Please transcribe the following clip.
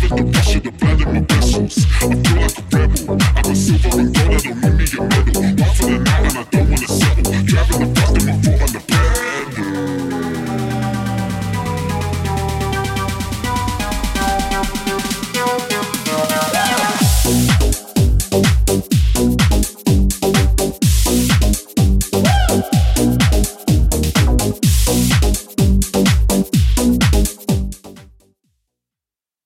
of the rush of the blood in my vessels. I feel like a rebel. I got silver and gold, I don't need me a medal. One for the night and I don't wanna